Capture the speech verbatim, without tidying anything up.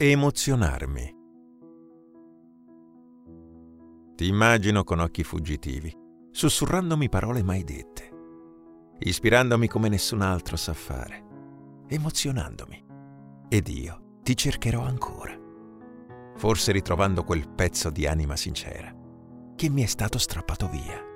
Emozionarmi. Ti immagino con occhi fuggitivi, sussurrandomi parole mai dette, ispirandomi come nessun altro sa fare, emozionandomi. Ed io ti cercherò ancora, forse ritrovando quel pezzo di anima sincera che mi è stato strappato via.